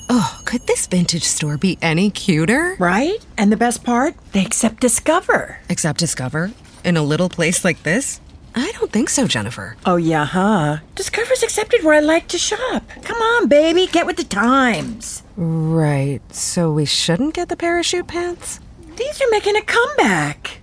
Oh, could this vintage store be any cuter? Right? And the best part? They accept Discover. Accept Discover? In a little place like this? I don't think so, Jennifer. Oh, yeah, huh? Discover's accepted where I like to shop. Come on, baby, get with the times. Right, so we shouldn't get the parachute pants? These are making a comeback.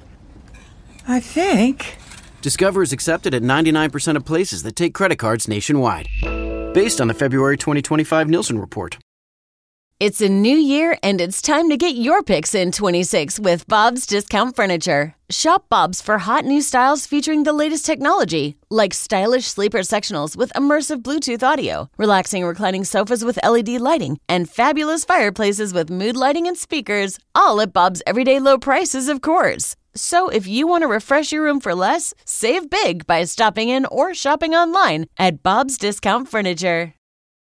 I think. Discover is accepted at 99% of places that take credit cards nationwide. Based on the February 2025 Nielsen report. It's a new year, and it's time to get your picks in 26 with Bob's Discount Furniture. Shop Bob's for hot new styles featuring the latest technology, like stylish sleeper sectionals with immersive Bluetooth audio, relaxing reclining sofas with LED lighting, and fabulous fireplaces with mood lighting and speakers, all at Bob's everyday low prices, of course. So if you want to refresh your room for less, save big by stopping in or shopping online at Bob's Discount Furniture.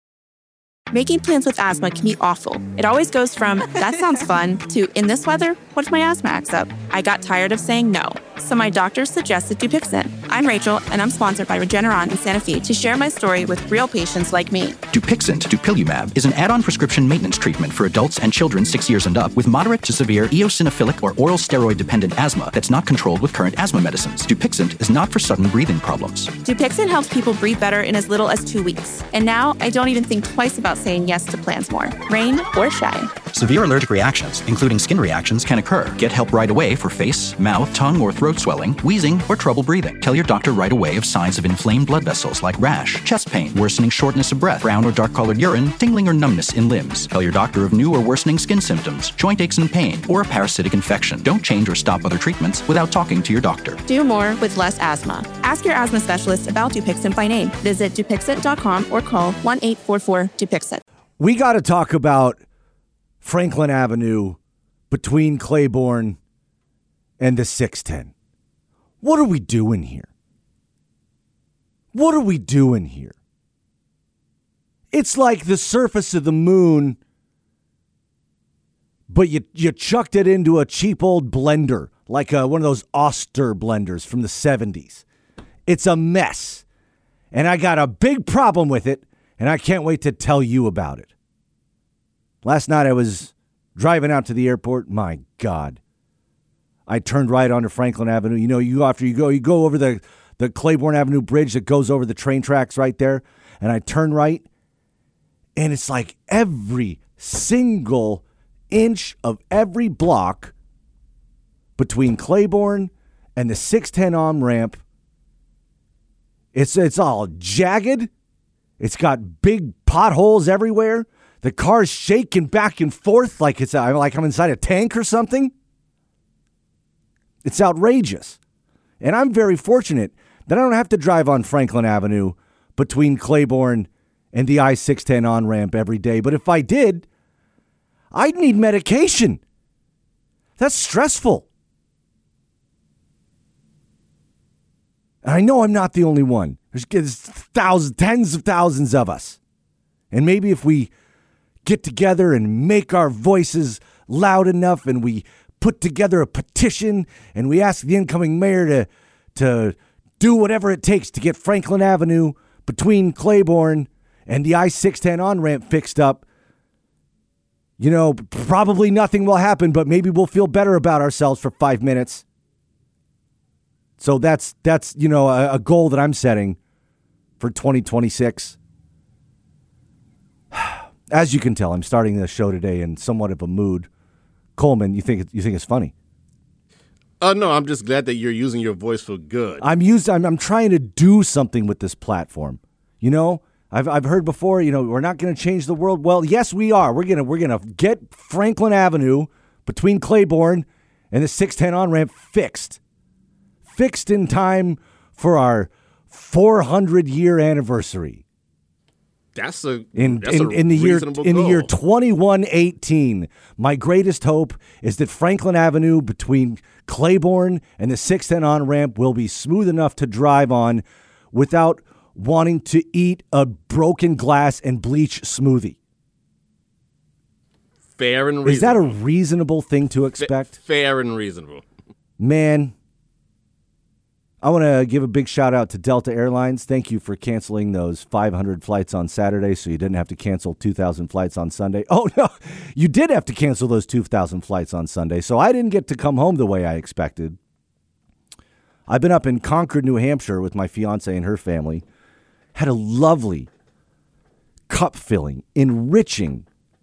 Making plans with asthma can be awful. It always goes from, that sounds fun, to, in this weather, what if my asthma acts up? I got tired of saying no, so my doctor suggested Dupixent. I'm Rachel, and I'm sponsored by Regeneron in Santa Fe to share my story with real patients like me. Dupixent, dupilumab, is an add-on prescription maintenance treatment for adults and children 6 years and up with moderate to severe eosinophilic or oral steroid-dependent asthma that's not controlled with current asthma medicines. Dupixent is not for sudden breathing problems. Dupixent helps people breathe better in as little as 2 weeks. And now, I don't even think twice about saying yes to plans more, rain or shine. Severe allergic reactions, including skin reactions, can occur. Get help right away for face, mouth, tongue, or throat swelling, wheezing, or trouble breathing. Tell your doctor right away of signs of inflamed blood vessels like rash, chest pain, worsening shortness of breath, brown or dark-colored urine, tingling or numbness in limbs. Tell your doctor of new or worsening skin symptoms, joint aches and pain, or a parasitic infection. Don't change or stop other treatments without talking to your doctor. Do more with less asthma. Ask your asthma specialist about Dupixent by name. Visit Dupixent.com or call 1-844-DUPIXENT. We got to talk about Franklin Avenue between Claiborne and the 610. What are we doing here? What are we doing here? It's like the surface of the moon, but you chucked it into a cheap old blender, like one of those Oster blenders from the 70s. It's a mess, and I got a big problem with it, and I can't wait to tell you about it. Last night I was driving out to the airport. My God. I turned right onto Franklin Avenue. You know, you go over the Claiborne Avenue bridge that goes over the train tracks right there. And I turn right, and it's like every single inch of every block between Claiborne and the 610 on-ramp, it's all jagged. It's got big potholes everywhere. The car's shaking back and forth like I'm inside a tank or something. It's outrageous. And I'm very fortunate that I don't have to drive on Franklin Avenue between Claiborne and the I-610 on-ramp every day. But if I did, I'd need medication. That's stressful. And I know I'm not the only one. There's thousands, tens of thousands of us. And maybe if we get together and make our voices loud enough and we put together a petition and we ask the incoming mayor to do whatever it takes to get Franklin Avenue between Claiborne and the I-610 on-ramp fixed up, you know, probably nothing will happen, but maybe we'll feel better about ourselves for 5 minutes. So that's you know, a goal that I'm setting for 2026. As you can tell, I'm starting the show today in somewhat of a mood. Coleman, you think it's funny? No, I'm just glad that you're using your voice for good. I'm trying to do something with this platform. You know, I've heard before, you know, we're not going to change the world. Well, yes, we are. We're gonna get Franklin Avenue between Claiborne and the 610 on-ramp fixed in time for our 400-year anniversary. In the year 2118. My greatest hope is that Franklin Avenue between Claiborne and the 610 on-ramp will be smooth enough to drive on without wanting to eat a broken glass and bleach smoothie. Fair and reasonable. Is that a reasonable thing to expect? Fair and reasonable. Man, I want to give a big shout out to Delta Airlines. Thank you for canceling those 500 flights on Saturday so you didn't have to cancel 2,000 flights on Sunday. Oh, no, you did have to cancel those 2,000 flights on Sunday, so I didn't get to come home the way I expected. I've been up in Concord, New Hampshire with my fiance and her family. Had a lovely, cup-filling, enriching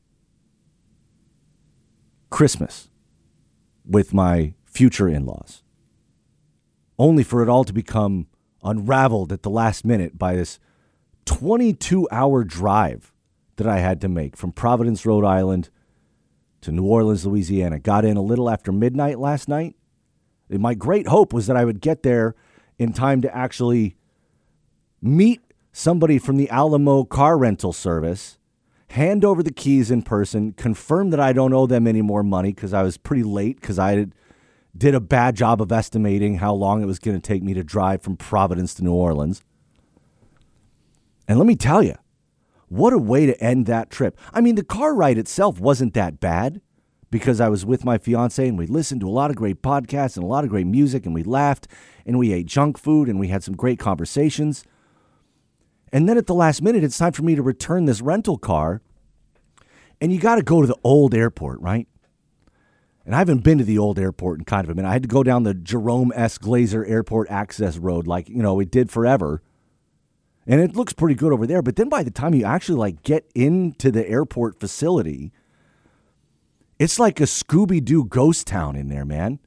Christmas with my future in-laws, only for it all to become unraveled at the last minute by this 22-hour drive that I had to make from Providence, Rhode Island to New Orleans, Louisiana. Got in a little after midnight last night. And my great hope was that I would get there in time to actually meet somebody from the Alamo car rental service, hand over the keys in person, confirm that I don't owe them any more money because I was pretty late because I did a bad job of estimating how long it was going to take me to drive from Providence to New Orleans. And let me tell you, what a way to end that trip. I mean, the car ride itself wasn't that bad because I was with my fiance and we listened to a lot of great podcasts and a lot of great music and we laughed and we ate junk food and we had some great conversations. And then at the last minute, it's time for me to return this rental car. And you got to go to the old airport, right? And I haven't been to the old airport in kind of a minute. I had to go down the Jerome S. Glazer Airport Access Road like, it did forever. And it looks pretty good over there. But then by the time you actually get into the airport facility, it's like a Scooby-Doo ghost town in there, man.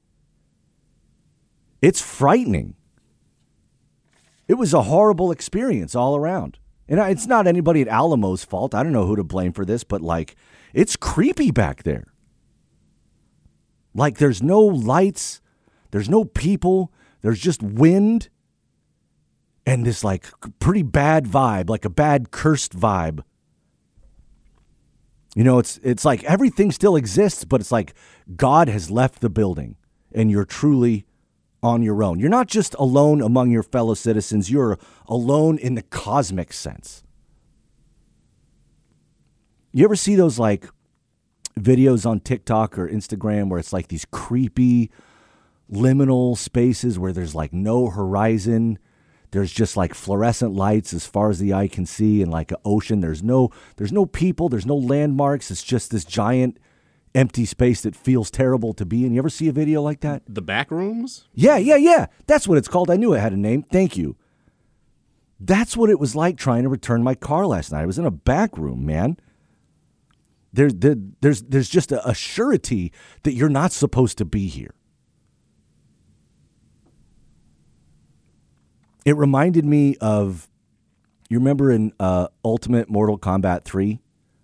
It's frightening. It was a horrible experience all around. And it's not anybody at Alamo's fault. I don't know who to blame for this, but it's creepy back there. There's no lights, there's no people, there's just wind and this pretty bad vibe, like a bad cursed vibe. It's like everything still exists, but it's like God has left the building and you're truly on your own. You're not just alone among your fellow citizens. You're alone in the cosmic sense. You ever see those videos on TikTok or Instagram where it's these creepy liminal spaces where there's no horizon? There's just fluorescent lights as far as the eye can see and an ocean. There's no people. There's no landmarks. It's just this giant empty space that feels terrible to be in. You ever see a video like that? The back rooms? Yeah. That's what it's called. I knew it had a name. Thank you. That's what it was like trying to return my car last night. I was in a back room, man. There's just a surety that you're not supposed to be here. It reminded me of, you remember in Ultimate Mortal Kombat 3?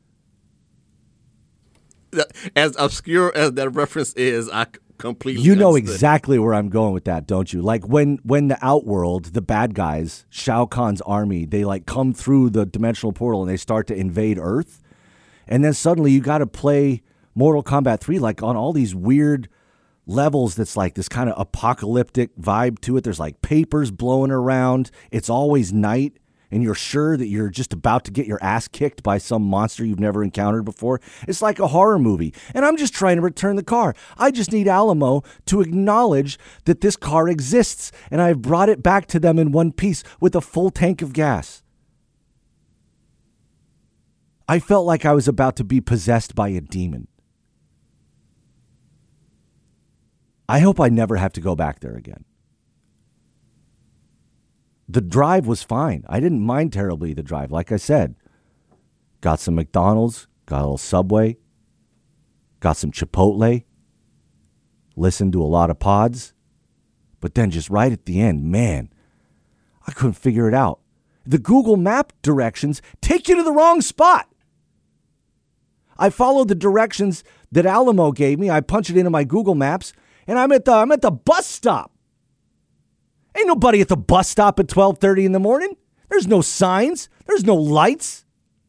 As obscure as that reference is, I completely You know understood. exactly where I'm going with that, don't you? When the Outworld, the bad guys, Shao Kahn's army, they come through the dimensional portal and they start to invade Earth. And then suddenly you got to play Mortal Kombat 3 on all these weird levels that's this kind of apocalyptic vibe to it. There's papers blowing around. It's always night. And you're sure that you're just about to get your ass kicked by some monster you've never encountered before. It's like a horror movie. And I'm just trying to return the car. I just need Alamo to acknowledge that this car exists. And I've brought it back to them in one piece with a full tank of gas. I felt like I was about to be possessed by a demon. I hope I never have to go back there again. The drive was fine. I didn't mind terribly the drive. Like I said, got some McDonald's, got a little Subway, got some Chipotle, listened to a lot of pods. But then just right at the end, man, I couldn't figure it out. The Google Map directions take you to the wrong spot. I followed the directions that Alamo gave me. I punch it into my Google Maps, and I'm at the bus stop. Ain't nobody at the bus stop at 12:30 in the morning. There's no signs. There's no lights.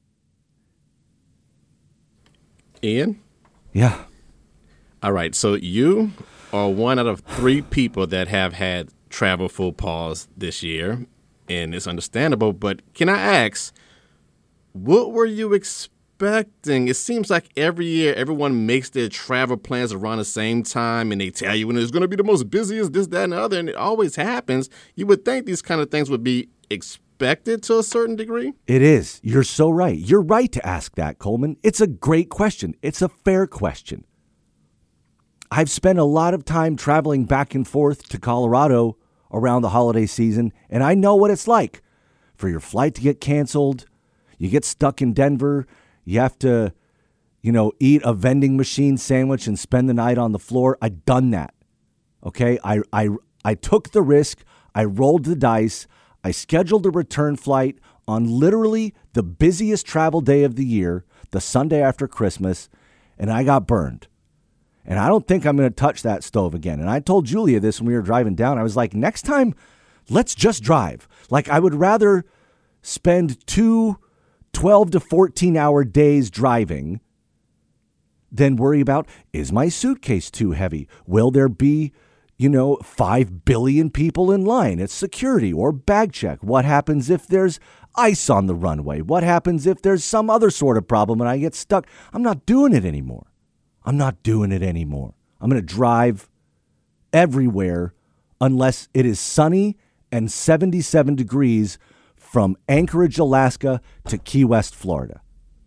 Ian? Yeah. All right, so you are one out of 3 people that have had travel full pause this year, and it's understandable, but can I ask, what were you expecting expecting? It seems like every year everyone makes their travel plans around the same time, and they tell you when it's going to be the most busiest, this, that, and the other, and it always happens. You would think these kind of things would be expected to a certain degree. It is. You're so right. You're right to ask that, Coleman. It's a great question. It's a fair question. I've spent a lot of time traveling back and forth to Colorado around the holiday season, and I know what it's like for your flight to get canceled. You get stuck in Denver. You have to, eat a vending machine sandwich and spend the night on the floor. I've done that. Okay. I took the risk. I rolled the dice. I scheduled a return flight on literally the busiest travel day of the year, the Sunday after Christmas, and I got burned. And I don't think I'm going to touch that stove again. And I told Julia this when we were driving down. I was like, next time, let's just drive. Like, I would rather spend 2 12 to 14-hour days driving than worry about, is my suitcase too heavy? Will there be, 5 billion people in line at security or bag check? What happens if there's ice on the runway? What happens if there's some other sort of problem and I get stuck? I'm not doing it anymore. I'm going to drive everywhere unless it is sunny and 77 degrees from Anchorage, Alaska to Key West, Florida.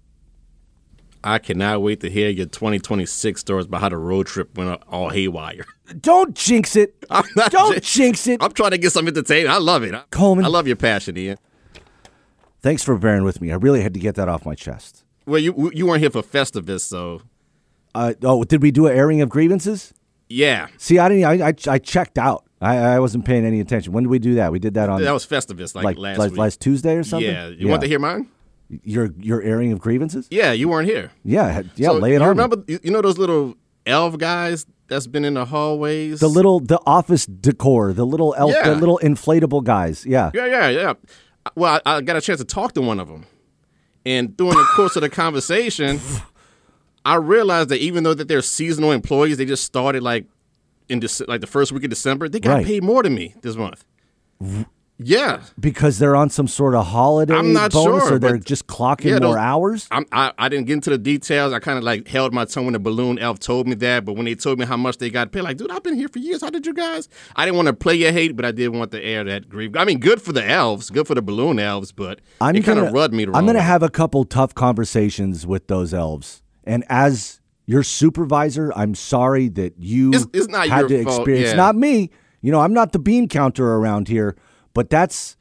I cannot wait to hear your 2026 stories about how the road trip went all haywire. Don't jinx it. Don't jinx it. I'm trying to get some entertainment. I love it. Coleman. I love your passion, Ian. Thanks for bearing with me. I really had to get that off my chest. Well, you weren't here for Festivus, so... Did we do an airing of grievances? Yeah. See, I checked out. I wasn't paying any attention. When did we do that? We did that on... That was Festivus, last week. Last Tuesday or something? Yeah. You want to hear mine? Your airing of grievances? Yeah, you weren't here. Yeah, so lay it on me. Remember, those little elf guys that's been in the hallways? The office decor, the little elf, the little inflatable guys. Yeah. Yeah. Well, I got a chance to talk to one of them. And during the course of the conversation... I realized that even though that they're seasonal employees, they just started in the first week of December. They got paid more than me this month. Yeah, because they're on some sort of holiday I'm not bonus, sure, or they're just clocking more hours. I didn't get into the details. I kind of held my tongue when the balloon elf told me that. But when they told me how much they got paid, dude, I've been here for years. How did you guys? I didn't want to play your hate, but I did want to air that grief. I mean, good for the elves, good for the balloon elves, but it kind of rubbed me the wrong way. I'm going to have a couple tough conversations with those elves. And as your supervisor, I'm sorry that you it's not had your to fault. experience. Yeah. Not me. I'm not the bean counter around here. But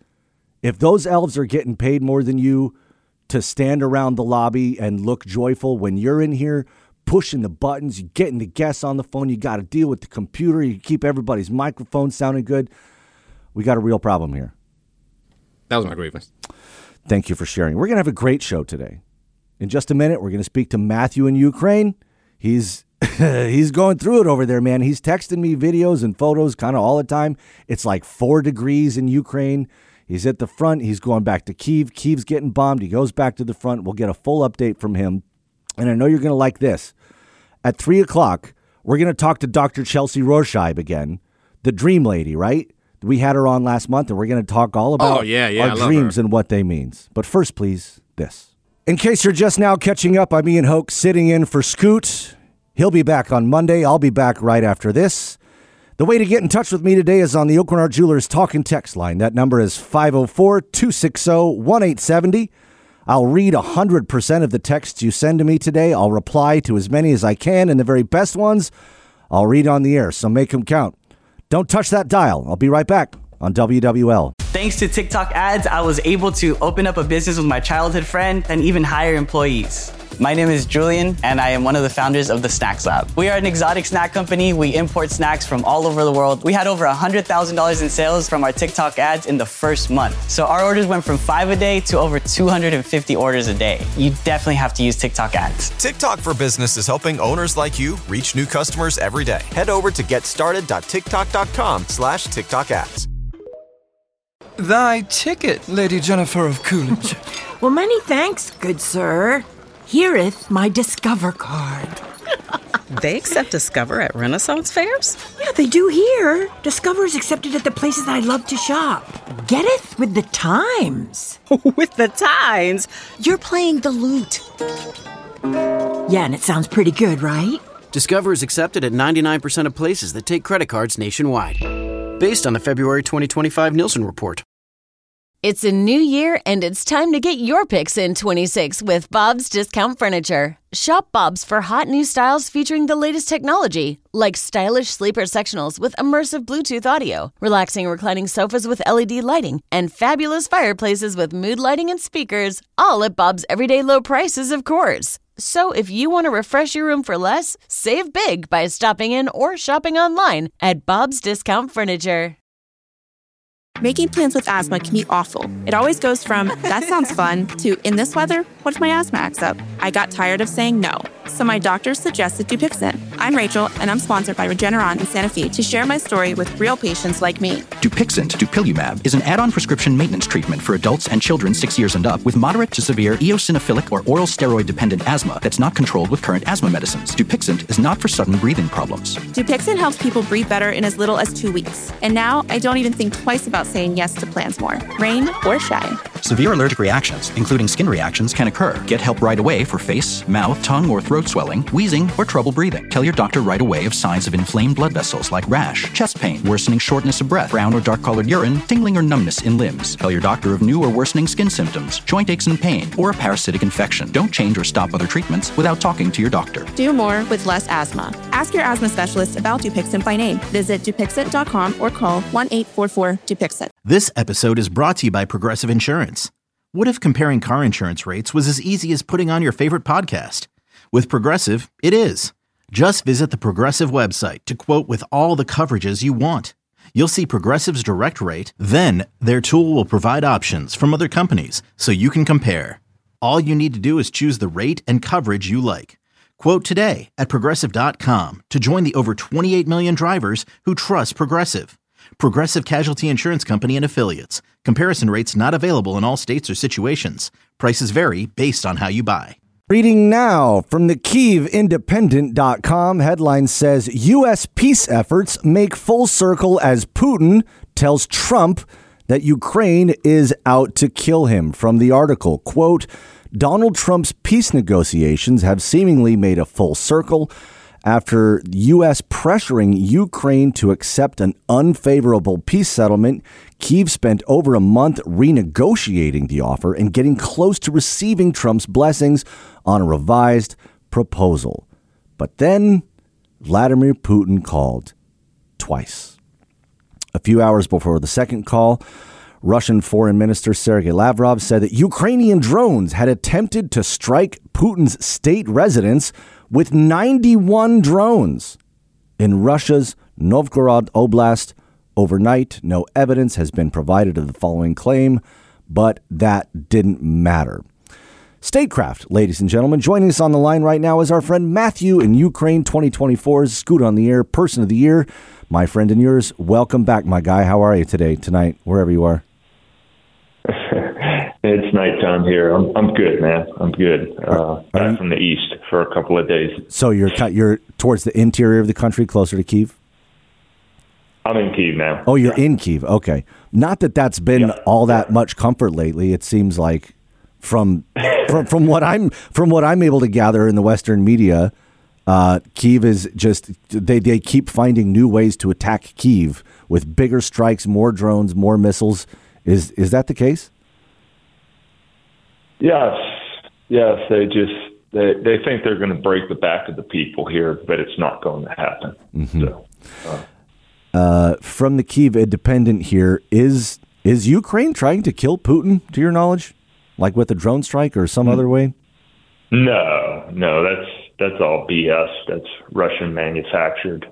if those elves are getting paid more than you to stand around the lobby and look joyful when you're in here pushing the buttons, you're getting the guests on the phone, you got to deal with the computer, you keep everybody's microphone sounding good, we got a real problem here. That was my grievance. Thank you for sharing. We're going to have a great show today. In just a minute, we're going to speak to Matthew in Ukraine. He's going through it over there, man. He's texting me videos and photos kind of all the time. It's like 4 degrees in Ukraine. He's at the front. He's going back to Kyiv. Kyiv's getting bombed. He goes back to the front. We'll get a full update from him. And I know you're going to like this. At 3 o'clock, we're going to talk to Dr. Chelsea Rorscheib again, the dream lady, right? We had her on last month, and we're going to talk all about our dreams and what they mean. But first, please, this. In case you're just now catching up, I'm Ian Hoke sitting in for Scoot. He'll be back on Monday. I'll be back right after this. The way to get in touch with me today is on the Oakland Art Jewelers talk and text line. That number is 504-260-1870. I'll read 100% of the texts you send to me today. I'll reply to as many as I can, and the very best ones I'll read on the air, so make them count. Don't touch that dial. I'll be right back on WWL. Thanks to TikTok ads, I was able to open up a business with my childhood friend and even hire employees. My name is Julian, and I am one of the founders of the Snacks Lab. We are an exotic snack company. We import snacks from all over the world. We had over $100,000 in sales from our TikTok ads in the first month. So our orders went from 5 a day to over 250 orders a day. You definitely have to use TikTok ads. TikTok for Business is helping owners like you reach new customers every day. Head over to getstarted.tiktok.com/TikTok ads. Thy ticket, Lady Jennifer of Coolidge. Well, many thanks, good sir. Here'th my Discover card. They accept Discover at Renaissance fairs? Yeah, they do here. Discover is accepted at the places I love to shop. Getteth with the times. With the times? You're playing the lute. Yeah, and it sounds pretty good, right? Discover is accepted at 99% of places that take credit cards nationwide. Based on the February 2025 Nielsen report. It's a new year, and it's time to get your picks in 26 with Bob's Discount Furniture. Shop Bob's for hot new styles featuring the latest technology, like stylish sleeper sectionals with immersive Bluetooth audio, relaxing reclining sofas with LED lighting, and fabulous fireplaces with mood lighting and speakers, all at Bob's everyday low prices, of course. So if you want to refresh your room for less, save big by stopping in or shopping online at Bob's Discount Furniture. Making plans with asthma can be awful. It always goes from, that sounds fun, to, in this weather, what if my asthma acts up? I got tired of saying no, so my doctor suggested Dupixent. I'm Rachel, and I'm sponsored by Regeneron in Santa Fe to share my story with real patients like me. Dupixent, dupilumab, is an add-on prescription maintenance treatment for adults and children 6 years and up with moderate to severe eosinophilic or oral steroid-dependent asthma that's not controlled with current asthma medicines. Dupixent is not for sudden breathing problems. Dupixent helps people breathe better in as little as 2 weeks. And now, I don't even think twice about saying yes to plans more, rain or shine. Severe allergic reactions, including skin reactions, can occur. Get help right away for face, mouth, tongue, or throat swelling, wheezing, or trouble breathing. Tell your doctor right away of signs of inflamed blood vessels like rash, chest pain, worsening shortness of breath, brown or dark-colored urine, tingling or numbness in limbs. Tell your doctor of new or worsening skin symptoms, joint aches and pain, or a parasitic infection. Don't change or stop other treatments without talking to your doctor. Do more with less asthma. Ask your asthma specialist about Dupixent by name. Visit Dupixent.com or call 1-844-DUPIXENT. This episode is brought to you by Progressive Insurance. What if comparing car insurance rates was as easy as putting on your favorite podcast? With Progressive, it is. Just visit the Progressive website to quote with all the coverages you want. You'll see Progressive's direct rate, then their tool will provide options from other companies so you can compare. All you need to do is choose the rate and coverage you like. Quote today at Progressive.com to join the over 28 million drivers who trust Progressive. Progressive Casualty Insurance Company and Affiliates. Comparison rates not available in all states or situations. Prices vary based on how you buy. Reading now from the KyievIndependent.com, headline says, U.S. peace efforts make full circle as Putin tells Trump that Ukraine is out to kill him. From the article, quote, Donald Trump's peace negotiations have seemingly made a full circle after U.S. pressuring Ukraine to accept an unfavorable peace settlement. Kyiv spent over a month renegotiating the offer and getting close to receiving Trump's blessings on a revised proposal. But then Vladimir Putin called twice. A few hours before the second call, Russian Foreign Minister Sergei Lavrov said that Ukrainian drones had attempted to strike Putin's state residence with 91 drones in Russia's Novgorod Oblast overnight. No evidence has been provided of the following claim, but that didn't matter. Statecraft, ladies and gentlemen. Joining us on the line right now is our friend Matthew in Ukraine 2024's Scoot on the Air Person of the Year. My friend and yours, welcome back, my guy. How are you today, tonight, wherever you are? It's nighttime here. I'm good, man. I'm good. Back from the east for a couple of days. So you're towards the interior of the country, closer to Kyiv? I'm in Kyiv now. Oh, you're in Kyiv. Okay. Not that that's been all that much comfort lately. It seems like from what I'm able to gather in the Western media, Kyiv is just they keep finding new ways to attack Kyiv with bigger strikes, more drones, more missiles. Is that the case? Yes. They think they're going to break the back of the people here, but it's not going to happen. Mm-hmm. So, from the Kyiv Independent here, is Ukraine trying to kill Putin, to your knowledge, like with a drone strike or some other way? No, that's all BS. That's Russian manufactured.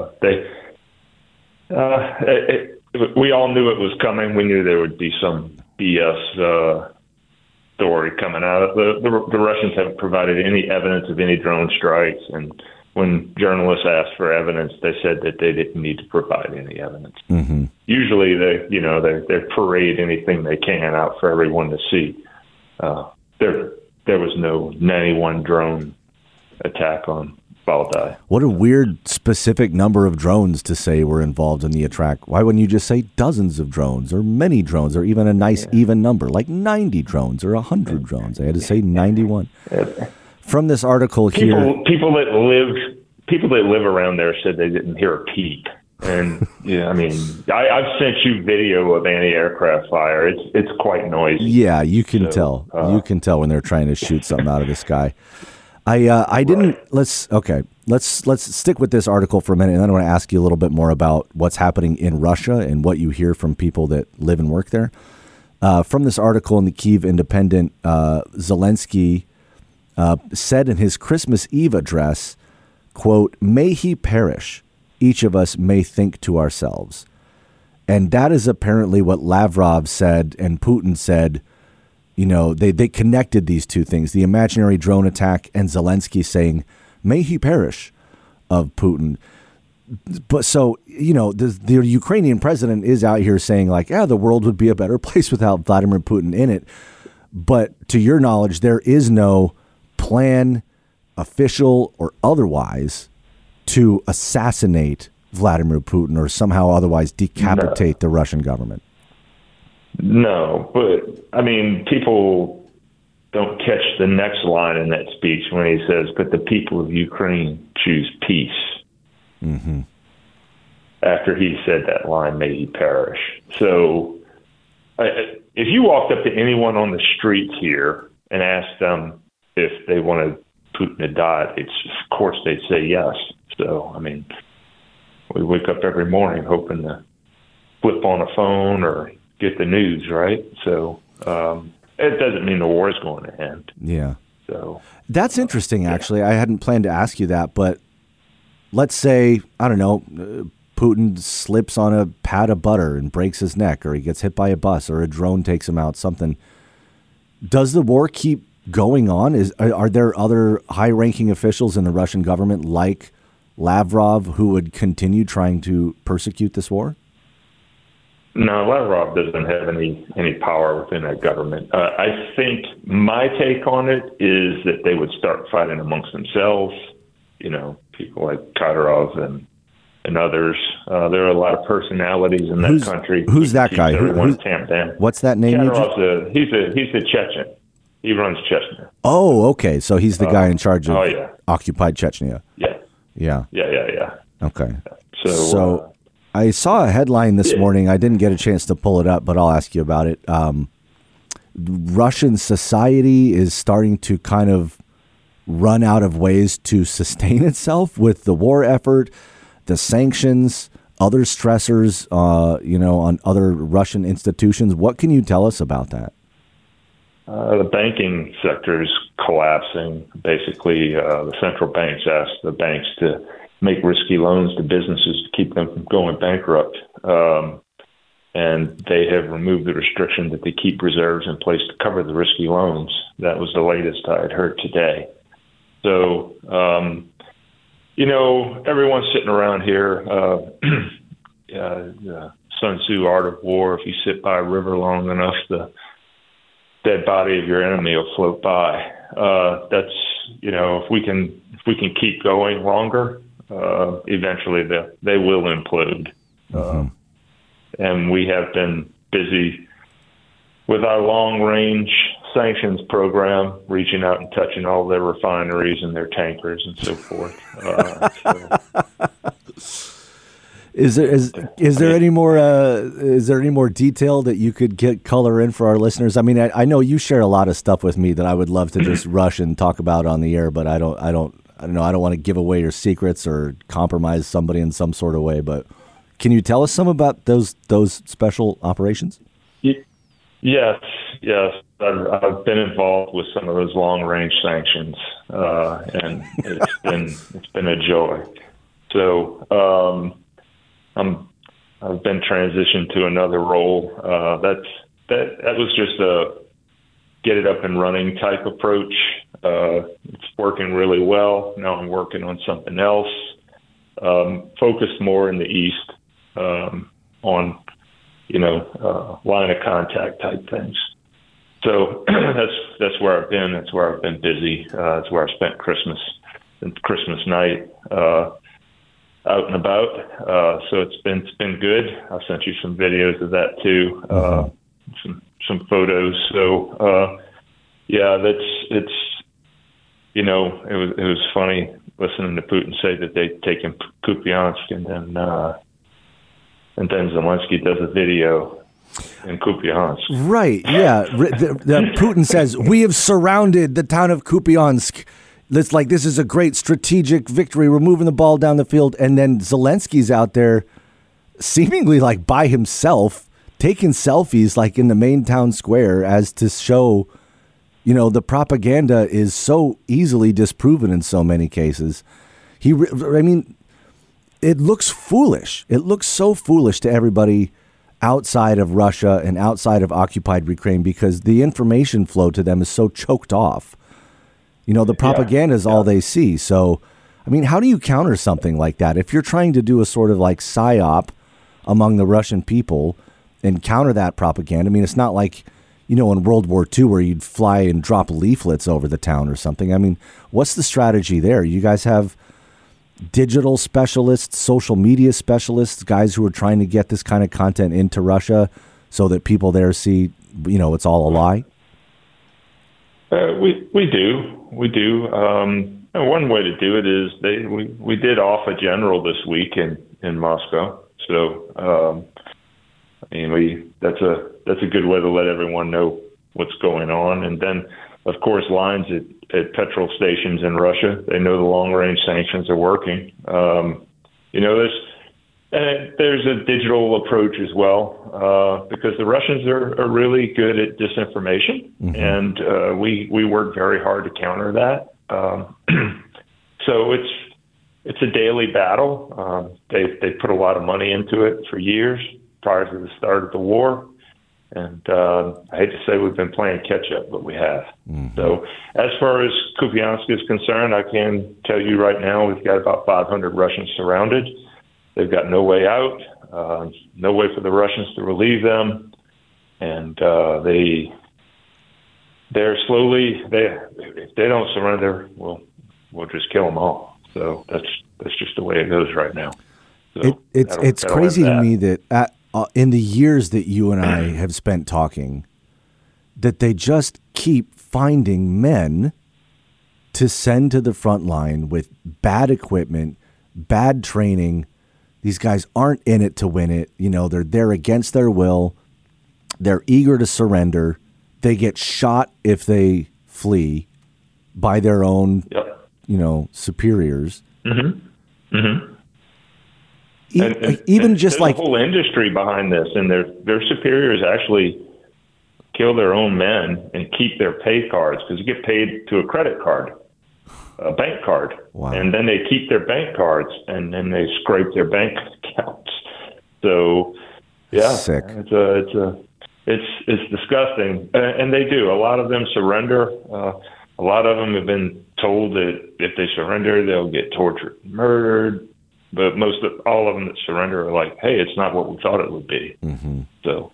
We all knew it was coming. We knew there would be some BS story coming out. The Russians haven't provided any evidence of any drone strikes, and when journalists asked for evidence, they said that they didn't need to provide any evidence. Mm-hmm. Usually, they parade anything they can out for everyone to see. There was no 91 drone attack on Valdai. What a weird specific number of drones to say were involved in the attack. Why wouldn't you just say dozens of drones or many drones or even a nice even number like 90 drones or 100 drones? I had to say 91. From this article here, people that live around there said they didn't hear a peep. And yeah, I mean, I've sent you video of anti-aircraft fire. It's quite noisy. Yeah, you can tell. You can tell when they're trying to shoot something out of the sky. I didn't. Let's stick with this article for a minute, and then I want to ask you a little bit more about what's happening in Russia and what you hear from people that live and work there. From this article in the Kyiv Independent, Zelensky said in his Christmas Eve address, quote, "May he perish. Each of us may think to ourselves." And that is apparently what Lavrov said and Putin said. You know, they connected these two things, the imaginary drone attack and Zelensky saying, "May he perish," of Putin. But so, you know, the Ukrainian president is out here saying like, yeah, the world would be a better place without Vladimir Putin in it. But to your knowledge, there is no plan, official or otherwise, to assassinate Vladimir Putin or somehow otherwise decapitate the Russian government. No, but I mean, people don't catch the next line in that speech when he says, "But the people of Ukraine choose peace." Mm-hmm. After he said that line, "May he perish." So if you walked up to anyone on the streets here and asked them if they wanted Putin to die, of course they'd say yes. So, I mean, we wake up every morning hoping to flip on a phone or get the news, right? So it doesn't mean the war is going to end. Yeah. So that's interesting, actually. I hadn't planned to ask you that, but let's say, I don't know, Putin slips on a pat of butter and breaks his neck, or he gets hit by a bus, or a drone takes him out, something. Does the war keep going on? Are there other high-ranking officials in the Russian government like Lavrov who would continue trying to persecute this war? No, Lavrov doesn't have any power within that government. I think my take on it is that they would start fighting amongst themselves. You know, people like Kadyrov and others. There are a lot of personalities in that country. Who's that guy? Everyone's tamped down. What's that name? Kadyrov's he's a Chechen. He runs Chechnya. Oh, okay. So he's the guy in charge of occupied Chechnya. Yeah. Okay. So I saw a headline this morning. I didn't get a chance to pull it up, but I'll ask you about it. Russian society is starting to kind of run out of ways to sustain itself with the war effort, the sanctions, other stressors, on other Russian institutions. What can you tell us about that? The banking sector is collapsing. Basically, the central banks ask the banks to make risky loans to businesses to keep them from going bankrupt. And they have removed the restriction that they keep reserves in place to cover the risky loans. That was the latest I had heard today. So, everyone's sitting around here. Sun Tzu, Art of War, if you sit by a river long enough, the dead body of your enemy will float by. That's, if we can keep going longer, eventually they will implode. And we have been busy with our long-range sanctions program, reaching out and touching all their refineries and their tankers and so forth. Is there any more detail that you could get color in for our listeners? I mean, I know you share a lot of stuff with me that I would love to just rush and talk about on the air, but I don't want to give away your secrets or compromise somebody in some sort of way. But can you tell us some about those special operations? Yes. I've been involved with some of those long-range sanctions, and it's been a joy. So I've been transitioned to another role. That was just a get it up and running type approach. It's working really well. Now I'm working on something else, focused more in the East on line of contact type things. So that's where I've been. That's where I've been busy. That's where I spent Christmas since Christmas night, out and about. So it's been good. I sent you some videos of that too, some photos. So it's it was funny listening to Putin say that they'd taken Kupiansk, and then Zelensky does a video in Kupiansk. Right, yeah. Putin says, we have surrounded the town of Kupiansk. It's like, this is a great strategic victory. We're moving the ball down the field. And then Zelensky's out there seemingly like by himself, taking selfies like in the main town square as to show, the propaganda is so easily disproven in so many cases. It looks foolish. It looks so foolish to everybody outside of Russia and outside of occupied Ukraine because the information flow to them is so choked off. The propaganda is all they see. So, how do you counter something like that? If you're trying to do a sort of like psyop among the Russian people and counter that propaganda, it's not like, in World War II where you'd fly and drop leaflets over the town or something. What's the strategy there? You guys have digital specialists, social media specialists, guys who are trying to get this kind of content into Russia so that people there see, it's all a lie? We do. One way to do it is we did off a general this week in Moscow. So, that's a good way to let everyone know what's going on. And then, of course, lines at petrol stations in Russia. They know the long-range sanctions are working. There's a digital approach as well because the Russians are really good at disinformation, and we work very hard to counter that. So it's a daily battle. They put a lot of money into it for years prior to the start of the war. And I hate to say we've been playing catch-up, but we have. So as far as Kupiansk is concerned, I can tell you right now we've got about 500 Russians surrounded. They've got no way out, no way for the Russians to relieve them. And they're slowly, if they don't surrender, we'll just kill them all. So that's just the way it goes right now. So it's crazy to me that in the years that you and I have spent talking, that they just keep finding men to send to the front line with bad equipment, bad training. These guys aren't in it to win it. They're there against their will. They're eager to surrender. They get shot if they flee by their own, superiors. Even just like the whole industry behind this, and their superiors actually kill their own men and keep their pay cards because you get paid to a credit card, a bank card, and then they keep their bank cards and then they scrape their bank accounts. So, sick. It's disgusting, and they do. A lot of them surrender. A lot of them have been told that if they surrender, they'll get tortured, murdered. But all of them that surrender are like, hey, it's not what we thought it would be. So,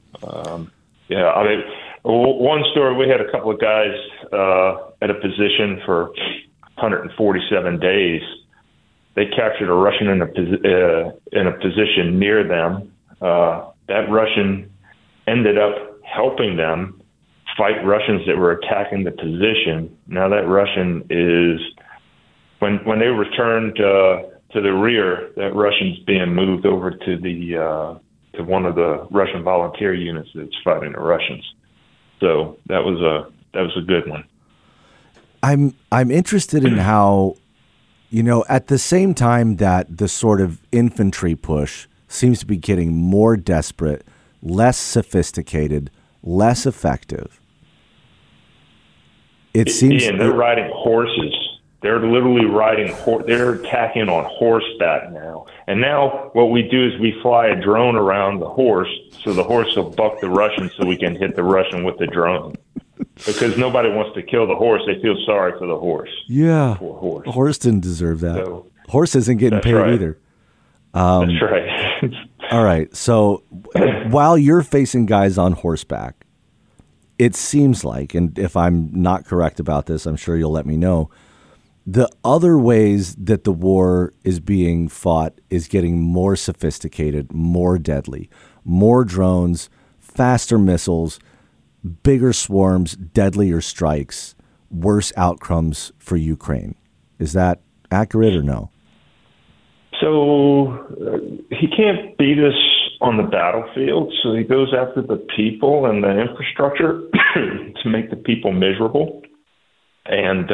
one story, we had a couple of guys at a position for 147 days. They captured a Russian in a position near them. That Russian ended up helping them fight Russians that were attacking the position. Now that Russian is, when they returned to the rear, that Russian's being moved over to to one of the Russian volunteer units that's fighting the Russians. So that was a good one. I'm interested in how, at the same time that the sort of infantry push seems to be getting more desperate, less sophisticated, less effective. It seems they're riding horses. They're literally they're attacking on horseback now. And now what we do is we fly a drone around the horse so the horse will buck the Russian so we can hit the Russian with the drone. Because nobody wants to kill the horse. They feel sorry for the horse. Yeah. Poor horse. The horse didn't deserve that. Horse isn't getting paid either. That's right. All right. So while you're facing guys on horseback, it seems like, and if I'm not correct about this, I'm sure you'll let me know, The other ways that the war is being fought is getting more sophisticated, more deadly, more drones, faster missiles, bigger swarms, deadlier strikes, worse outcomes for Ukraine. Is that accurate or no? So he can't beat us on the battlefield, so he goes after the people and the infrastructure to make the people miserable. And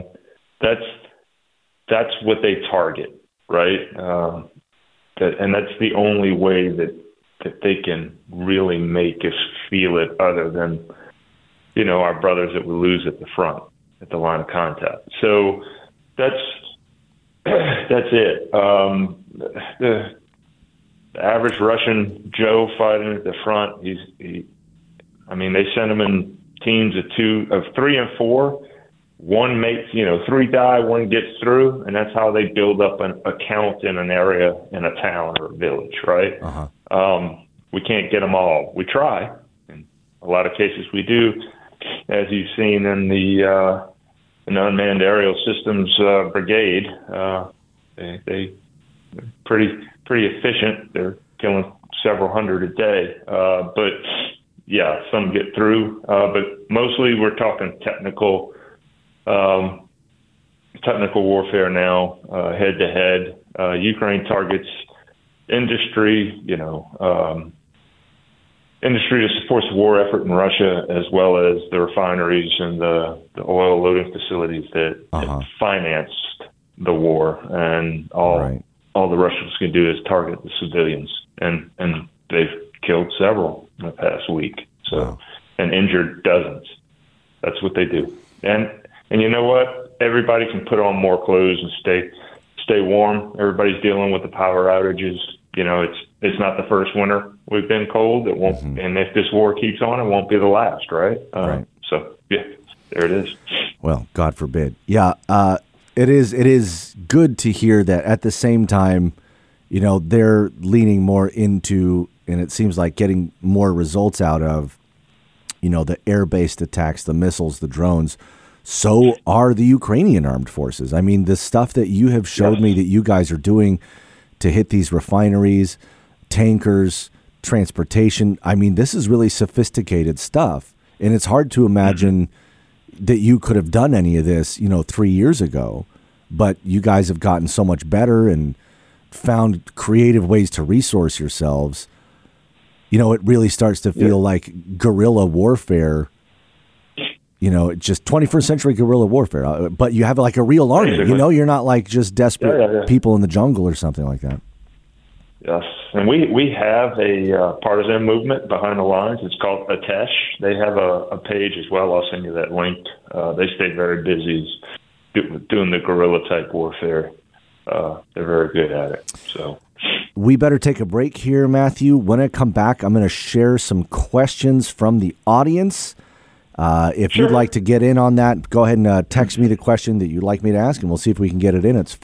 that's what they target, right? And that's the only way that they can really make us feel it, other than, our brothers that we lose at the front, at the line of contact. So that's it. The average Russian Joe fighting at the front, they send him in teams of 3 and 4. One makes, 3 die, one gets through, and that's how they build up a count in an area, in a town or a village, right? We can't get them all. We try. In a lot of cases we do, as you've seen in the Unmanned Aerial Systems Brigade. They're pretty efficient. They're killing several hundred a day. But, yeah, some get through. But mostly we're talking technical warfare now, head-to-head. Ukraine targets industry, industry that supports the war effort in Russia, as well as the refineries and the oil loading facilities that financed the war. And all the Russians can do is target the civilians. And they've killed several in the past week. And injured dozens. That's what they do. And you know what? Everybody can put on more clothes and stay warm. Everybody's dealing with the power outages. It's not the first winter we've been cold. It won't, and if this war keeps on, it won't be the last, right? So yeah, there it is. Well, God forbid. Yeah, it is good to hear that. At the same time, they're leaning more into, and it seems like getting more results out of, the air-based attacks, the missiles, the drones. So are the Ukrainian armed forces. I mean, the stuff that you have showed me that you guys are doing to hit these refineries, tankers, transportation. I mean, this is really sophisticated stuff. And it's hard to imagine that you could have done any of this, 3 years ago. But you guys have gotten so much better and found creative ways to resource yourselves. It really starts to feel like guerrilla warfare. Just 21st century guerrilla warfare, but you have like a real army. You're not like just desperate people in the jungle or something like that. Yes, and we have a partisan movement behind the lines. It's called Atesh. They have a page as well. I'll send you that link. They stay very busy doing the guerrilla type warfare. They're very good at it. So we better take a break here, Matthew. When I come back, I'm going to share some questions from the audience. If you'd like to get in on that, go ahead and text me the question that you'd like me to ask, and we'll see if we can get it in. It's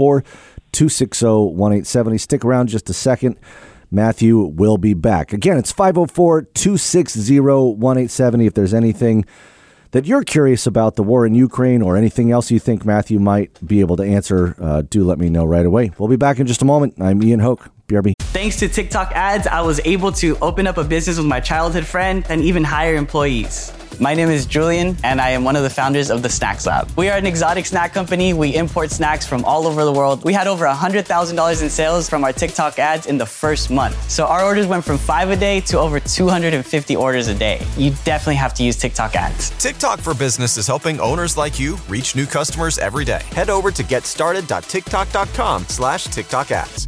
504-260-1870. Stick around just a second. Matthew will be back. Again, it's 504-260-1870. If there's anything that you're curious about the war in Ukraine or anything else you think Matthew might be able to answer, do let me know right away. We'll be back in just a moment. I'm Ian Hoke, BRB. Thanks to TikTok ads, I was able to open up a business with my childhood friend and even hire employees. My name is Julian, and I am one of the founders of the Snacks Lab. We are an exotic snack company. We import snacks from all over the world. We had over $100,000 in sales from our TikTok ads in the first month. So our orders went from 5 a day to over 250 orders a day. You definitely have to use TikTok ads. TikTok for Business is helping owners like you reach new customers every day. Head over to getstarted.tiktok.com/TikTok ads.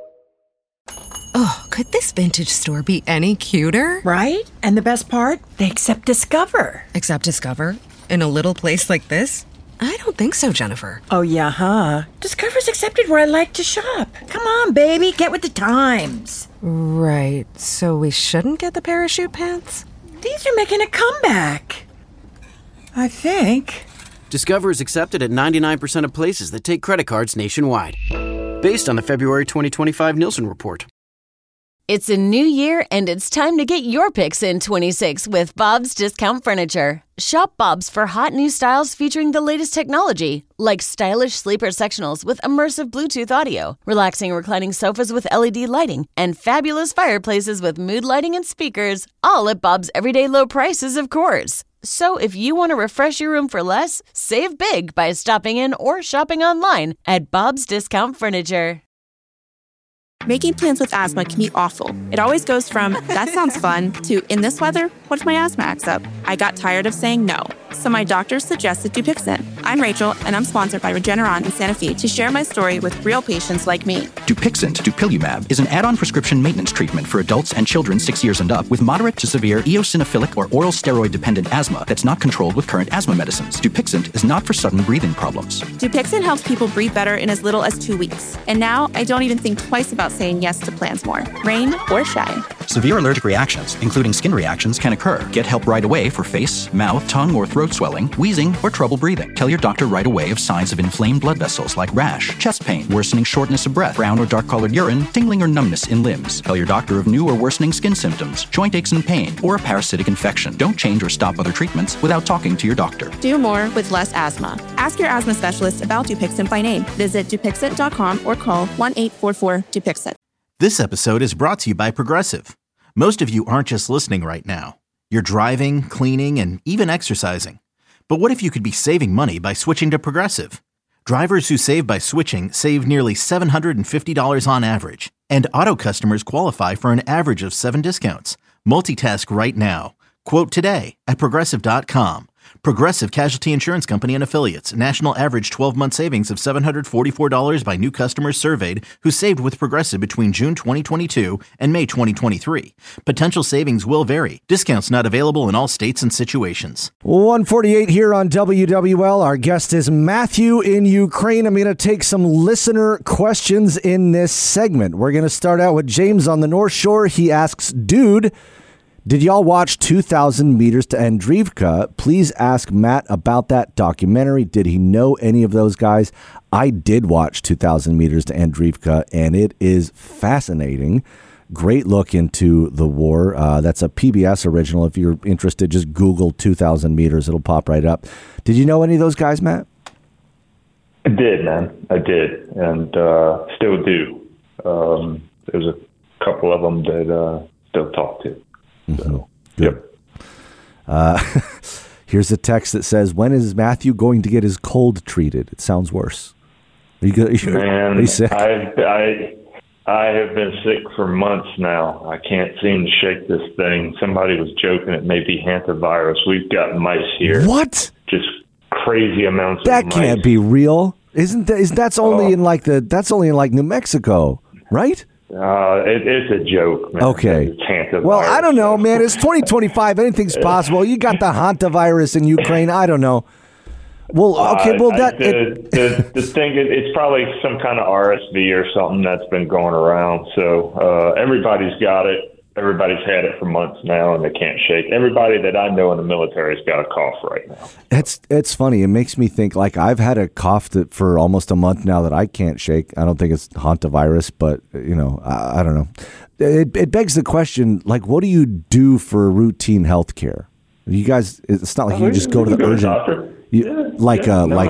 Oh, could this vintage store be any cuter? Right? And the best part? They accept Discover. Accept Discover? In a little place like this? I don't think so, Jennifer. Oh, yeah, huh? Discover's accepted where I like to shop. Come on, baby, get with the times. Right, so we shouldn't get the parachute pants? These are making a comeback. I think. Discover is accepted at 99% of places that take credit cards nationwide. Based on the February 2025 Nielsen report. It's a new year, and it's time to get your picks in 26 with Bob's Discount Furniture. Shop Bob's for hot new styles featuring the latest technology, like stylish sleeper sectionals with immersive Bluetooth audio, relaxing reclining sofas with LED lighting, and fabulous fireplaces with mood lighting and speakers, all at Bob's everyday low prices, of course. So if you want to refresh your room for less, save big by stopping in or shopping online at Bob's Discount Furniture. Making plans with asthma can be awful. It always goes from, that sounds fun, to, in this weather, what if my asthma acts up? I got tired of saying no, so my doctor suggested Dupixent. I'm Rachel, and I'm sponsored by Regeneron in Santa Fe to share my story with real patients like me. Dupixent, dupilumab, is an add-on prescription maintenance treatment for adults and children 6 years and up with moderate to severe eosinophilic or oral steroid-dependent asthma that's not controlled with current asthma medicines. Dupixent is not for sudden breathing problems. Dupixent helps people breathe better in as little as 2 weeks. And now I don't even think twice about saying yes to plans more, rain or shine. Severe allergic reactions, including skin reactions, can occur. Get help right away for face, mouth, tongue, or throat swelling, wheezing, or trouble breathing. Tell your doctor right away of signs of inflamed blood vessels like rash, chest pain, worsening shortness of breath, brown or dark-colored urine, tingling or numbness in limbs. Tell your doctor of new or worsening skin symptoms, joint aches and pain, or a parasitic infection. Don't change or stop other treatments without talking to your doctor. Do more with less asthma. Ask your asthma specialist about Dupixent by name. Visit Dupixent.com or call 1-844-DUPIXENT. This episode is brought to you by Progressive. Most of you aren't just listening right now. You're driving, cleaning, and even exercising. But what if you could be saving money by switching to Progressive? Drivers who save by switching save nearly $750 on average. And auto customers qualify for an average of 7 discounts. Multitask right now. Quote today at Progressive.com. Progressive Casualty Insurance Company and Affiliates. National average 12-month savings of $744 by new customers surveyed who saved with Progressive between June 2022 and May 2023. Potential savings will vary. Discounts not available in all states and situations. 148 here on WWL. Our guest is Matthew in Ukraine. I'm going to take some listener questions in this segment. We're going to start out with James on the North Shore. He asks, dude, did y'all watch 2,000 Meters to Andreevka? Please ask Matt about that documentary. Did he know any of those guys? I did watch 2,000 Meters to Andreevka, and it is fascinating. Great look into the war. That's a PBS original. If you're interested, just Google 2,000 Meters. It'll pop right up. Did you know any of those guys, Matt? I did, man. I did, and still do. There's a couple of them that still talk to. So, good. Here's a text that says, when is Matthew going to get his cold treated? It sounds worse. Are you good? Man, are you sick? I have been sick for months now. I can't seem to shake this thing. Somebody was joking it may be hantavirus. We've got mice here. What? Just crazy amounts that of mice. That can't be real. That's only in like New Mexico, right? It's a joke, man. Okay. Well, I don't know, man. It's 2025. Anything's possible. You got the hantavirus in Ukraine. I don't know. Well, okay. Well, the thing is, it's probably some kind of RSV or something that's been going around. So everybody's got it. Everybody's had it for months now, and they can't shake. Everybody that I know in the military's got a cough right now. It's funny. It makes me think, like, I've had a cough for almost a month now that I can't shake. I don't think it's hantavirus, but, I don't know. It begs the question, like, what do you do for routine health care? You guys, it's not like you just go to the urgent. Like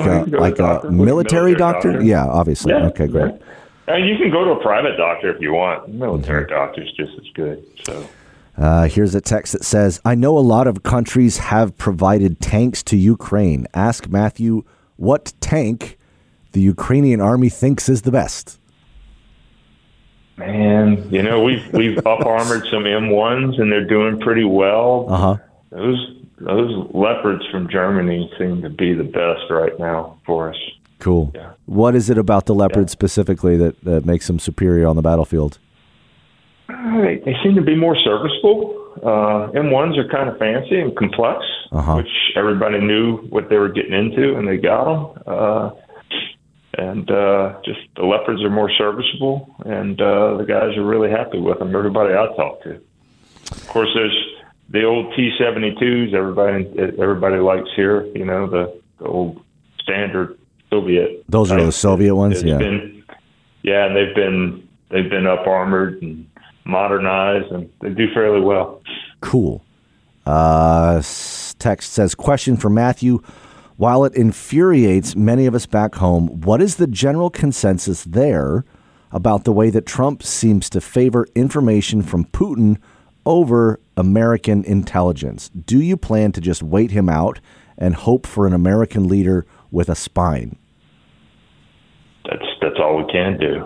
a military doctor? Yeah, obviously. Yeah. Okay, great. And you can go to a private doctor if you want. Military doctor's just as good. So, here's a text that says, I know a lot of countries have provided tanks to Ukraine. Ask Matthew what tank the Ukrainian army thinks is the best. Man, we've up-armored some M1s, and they're doing pretty well. Uh-huh. Those Leopards from Germany seem to be the best right now for us. Cool. Yeah. What is it about the Leopard specifically that makes them superior on the battlefield? They seem to be more serviceable. M1s are kind of fancy and complex, which everybody knew what they were getting into, and they got them. Just the Leopards are more serviceable, and the guys are really happy with them. Everybody I talk to. Of course, there's the old T-72s. Everybody likes here. The old standard Soviet. Those are the Soviet ones, yeah. And they've been up armored and modernized, and they do fairly well. Cool. Text says, question for Matthew. While it infuriates many of us back home, what is the general consensus there about the way that Trump seems to favor information from Putin over American intelligence? Do you plan to just wait him out and hope for an American leader with a spine? That's all we can do.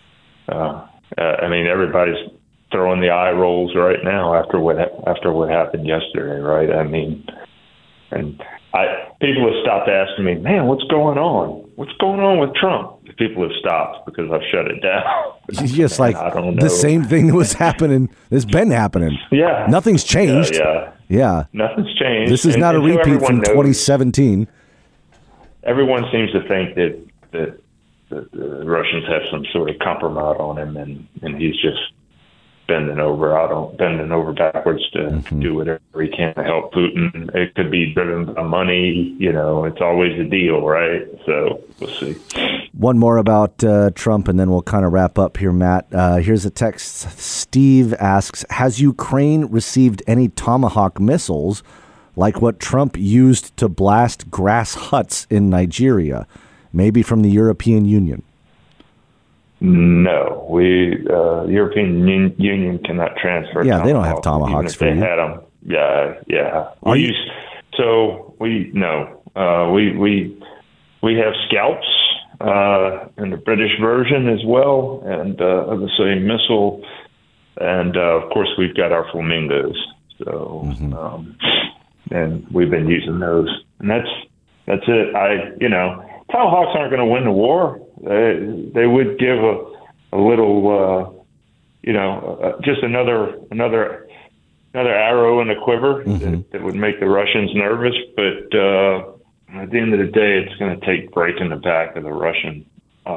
I mean, everybody's throwing the eye rolls right now after what happened yesterday, right? I mean, and people have stopped asking me, man, what's going on? What's going on with Trump? People have stopped because I've shut it down. Just like I don't know. The same thing that was happening, has been happening. Yeah. Nothing's changed. Yeah. Nothing's changed. This is not a repeat from 2017. Everyone seems to think that the Russians have some sort of compromise on him, and he's just bending over backwards to do whatever he can to help Putin. It could be driven by money. It's always a deal, right? So we'll see. One more about Trump, and then we'll kind of wrap up here, Matt. Here's a text. Steve asks, has Ukraine received any Tomahawk missiles like what Trump used to blast grass huts in Nigeria, maybe from the European Union? No, European Union cannot transfer. Yeah, they don't have Tomahawks for you. They had them. Yeah. We have Scalps in the British version as well, and of the same missile, and of course we've got our Flamingos. So, and we've been using those, and that's it. Tomahawks aren't going to win the war. They would give a little, just another arrow in the quiver that would make the Russians nervous. But at the end of the day, it's going to take breaking the back of the Russian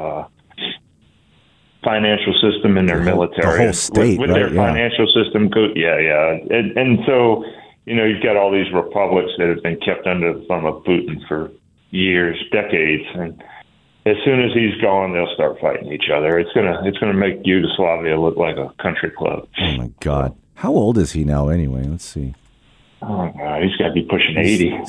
financial system and their military. The whole state, with right? their financial system. And so, you've got all these republics that have been kept under the thumb of Putin for years, decades, and as soon as he's gone, they'll start fighting each other. It's gonna make Yugoslavia look like a country club. Oh my God! How old is he now? Anyway, let's see. Oh God, he's got to be pushing 80.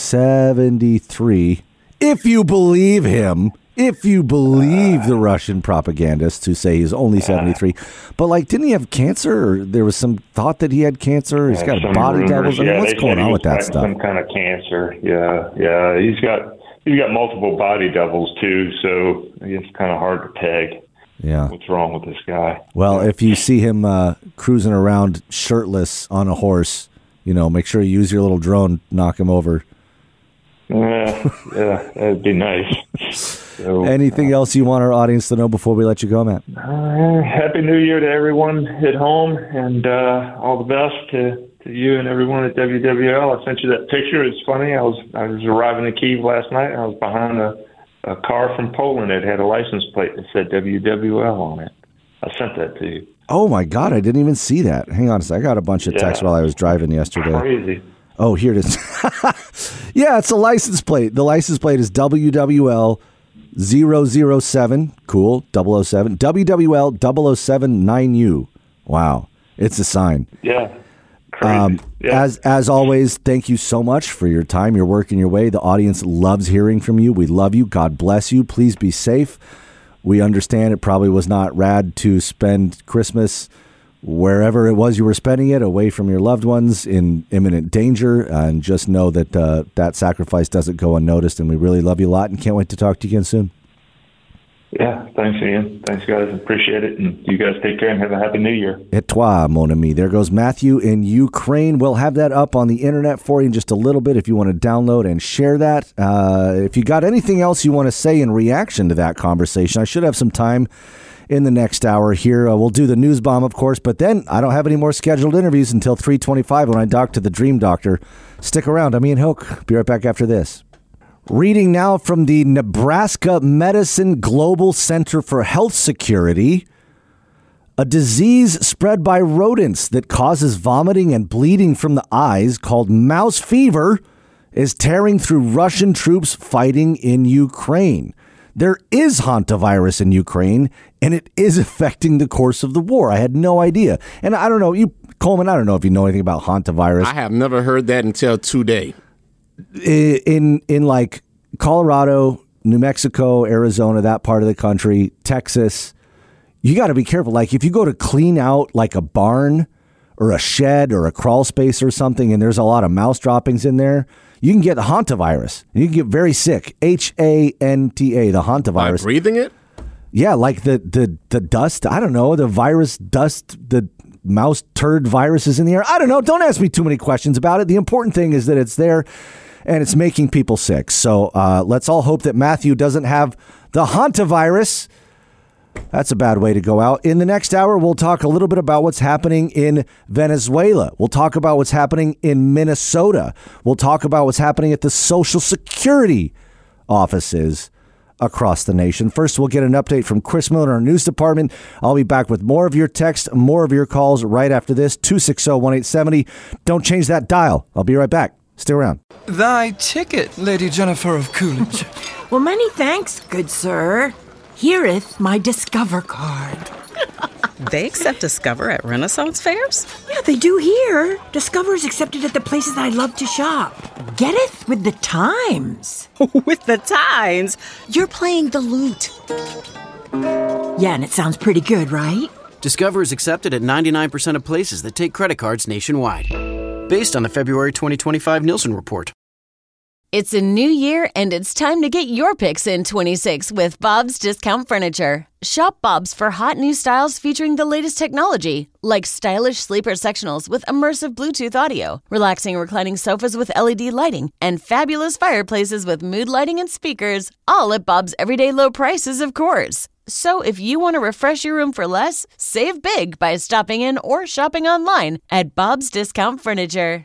73, if you believe him. If you believe the Russian propagandists who say he's only 73, but didn't he have cancer? Or there was some thought that he had cancer. He's got body doubles. I mean, what's going on with that stuff? Some kind of cancer. Yeah. He's got multiple body doubles too, so it's kind of hard to peg. Yeah. What's wrong with this guy? Well, if you see him cruising around shirtless on a horse, make sure you use your little drone, knock him over. Yeah, that'd be nice. So, anything else you want our audience to know before we let you go, Matt? Happy New Year to everyone at home, and all the best to you and everyone at WWL. I sent you that picture. It's funny. I was arriving in Kyiv last night, and I was behind a car from Poland that had a license plate that said WWL on it. I sent that to you. Oh my God, I didn't even see that. Hang on a second. I got a bunch of texts while I was driving yesterday. Crazy. Oh, here it is. Yeah, it's a license plate. The license plate is WWL 007. Cool. 007. WWL 0079U. Wow. It's a sign. Yeah. Crazy. As always, thank you so much for your time, your work, and your way. The audience loves hearing from you. We love you. God bless you. Please be safe. We understand it probably was not rad to spend Christmas wherever it was you were spending it, away from your loved ones in imminent danger, and just know that that sacrifice doesn't go unnoticed, and we really love you a lot and can't wait to talk to you again soon. Yeah, thanks, Ian. Thanks, guys. Appreciate it, and you guys take care and have a happy New Year. Et toi, mon ami. There goes Matthew in Ukraine. We'll have that up on the internet for you in just a little bit if you want to download and share that. If you got anything else you want to say in reaction to that conversation, I should have some time in the next hour here. We'll do the news bomb, of course, but then I don't have any more scheduled interviews until 3:25 when I dock to the Dream Doctor. Stick around. I'm Ian Hoke. Be right back after this. Reading now from the Nebraska Medicine Global Center for Health Security. A disease spread by rodents that causes vomiting and bleeding from the eyes called mouse fever is tearing through Russian troops fighting in Ukraine. there is hantavirus in Ukraine, and it is affecting the course of the war. I had no idea. And I don't know, Coleman, I don't know if you know anything about hantavirus. I have never heard that until today. In like Colorado, New Mexico, Arizona, that part of the country, Texas, you got to be careful. Like if you go to clean out like a barn or a shed or a crawl space or something, and there's a lot of mouse droppings in there, you can get the hantavirus. You can get very sick. HANTA, the hantavirus. By breathing it? Yeah, like the dust. I don't know, the virus dust, the mouse turd viruses in the air. I don't know. Don't ask me too many questions about it. The important thing is that it's there and it's making people sick. So let's all hope that Matthew doesn't have the hantavirus. That's a bad way to go out. In the next hour, we'll talk a little bit about what's happening in Venezuela. We'll talk about what's happening in Minnesota. We'll talk about what's happening at the Social Security offices across the nation. First, we'll get an update from Chris Miller in our news department. I'll be back with more of your texts, more of your calls right after this. 260-1870. Don't change that dial. I'll be right back. Stay around. Thy ticket, Lady Jennifer of Coolidge. Well, many thanks, good sir. Here'th my Discover card. They accept Discover at Renaissance fairs? Yeah, they do here. Discover is accepted at the places I love to shop. Getteth with the times. With the times? You're playing the lute. Yeah, and it sounds pretty good, right? Discover is accepted at 99% of places that take credit cards nationwide. Based on the February 2025 Nielsen report. It's a new year, and it's time to get your picks in 26 with Bob's Discount Furniture. Shop Bob's for hot new styles featuring the latest technology, like stylish sleeper sectionals with immersive Bluetooth audio, relaxing reclining sofas with LED lighting, and fabulous fireplaces with mood lighting and speakers, all at Bob's everyday low prices, of course. So if you want to refresh your room for less, save big by stopping in or shopping online at Bob's Discount Furniture.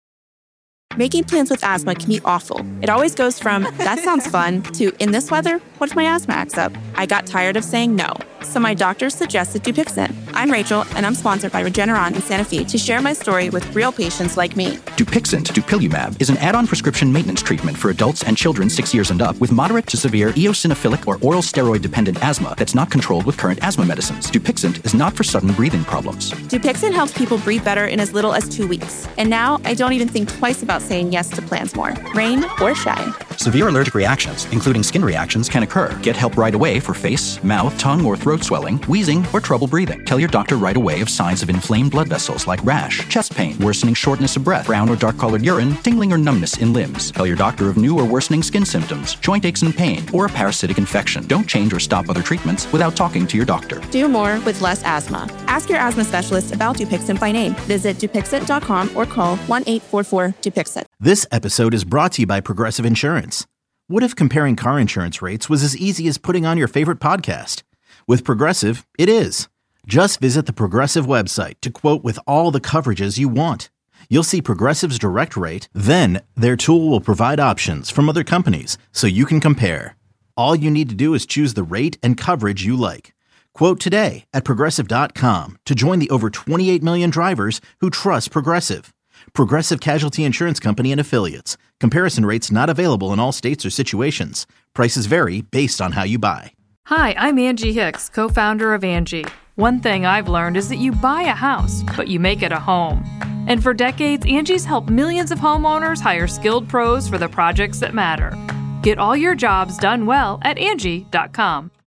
Making plans with asthma can be awful. It always goes from, that sounds fun, to, in this weather, what if my asthma acts up? I got tired of saying no, so my doctor suggested Dupixent. I'm Rachel, and I'm sponsored by Regeneron in Santa Fe to share my story with real patients like me. Dupixent, dupilumab, is an add-on prescription maintenance treatment for adults and children 6 years and up with moderate to severe eosinophilic or oral steroid-dependent asthma that's not controlled with current asthma medicines. Dupixent is not for sudden breathing problems. Dupixent helps people breathe better in as little as 2 weeks. And now I don't even think twice about saying yes to plans more, rain or shine. Severe allergic reactions, including skin reactions, can occur. Get help right away for face, mouth, tongue, or throat swelling, wheezing, or trouble breathing. Tell your doctor right away of signs of inflamed blood vessels like rash, chest pain, worsening shortness of breath, brown or dark-colored urine, tingling or numbness in limbs. Tell your doctor of new or worsening skin symptoms, joint aches and pain, or a parasitic infection. Don't change or stop other treatments without talking to your doctor. Do more with less asthma. Ask your asthma specialist about Dupixent by name. Visit Dupixent.com or call 1-844-DUPIXENT. This episode is brought to you by Progressive Insurance. What if comparing car insurance rates was as easy as putting on your favorite podcast? With Progressive, it is. Just visit the Progressive website to quote with all the coverages you want. You'll see Progressive's direct rate, then their tool will provide options from other companies so you can compare. All you need to do is choose the rate and coverage you like. Quote today at Progressive.com to join the over 28 million drivers who trust Progressive. Progressive Casualty Insurance Company and Affiliates. Comparison rates not available in all states or situations. Prices vary based on how you buy. Hi, I'm Angie Hicks, co-founder of Angie. One thing I've learned is that you buy a house, but you make it a home. And for decades, Angie's helped millions of homeowners hire skilled pros for the projects that matter. Get all your jobs done well at Angie.com.